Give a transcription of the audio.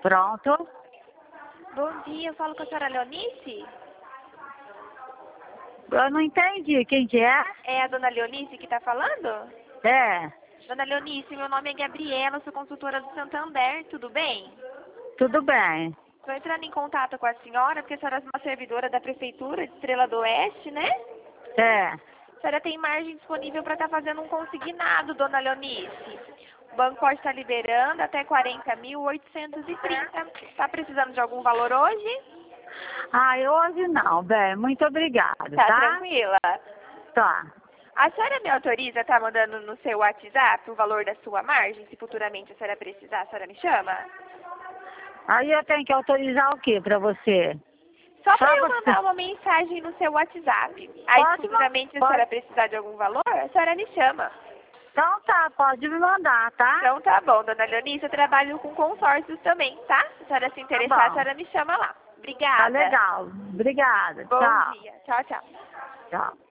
Pronto. Bom dia, eu falo com a senhora Leonice? Eu não entendi. Quem que é? É a dona Leonice que está falando? É, Dona Leonice, meu nome é Gabriela, sou consultora do Santander, tudo bem? tudo bem. Estou entrando em contato com a senhora, porque a senhora é uma servidora da Prefeitura de Estrela do Oeste, né? É. A senhora tem margem disponível para estar fazendo um consignado, dona Leonice. O banco pode estar liberando até 40.830. Está precisando de algum valor hoje? Ai, hoje não, bem. Muito obrigada, Tá tá? tranquila. Tá. A senhora me autoriza a estar mandando no seu WhatsApp o valor da sua margem? Se futuramente a senhora precisar, a senhora me chama? Aí eu tenho que autorizar o quê pra você? Só para eu você. mandar uma mensagem no seu WhatsApp. Aí, se Pode, futuramente a pode. senhora precisar de algum valor, a senhora me chama. Então tá, pode me mandar, tá? Então tá bom, dona Leonice, eu trabalho com consórcios também, tá? Se a senhora se interessar, a bom. senhora me chama lá. Tá Obrigada. legal. Obrigada. Bom Tchau. dia. Tchau, tchau. Tchau.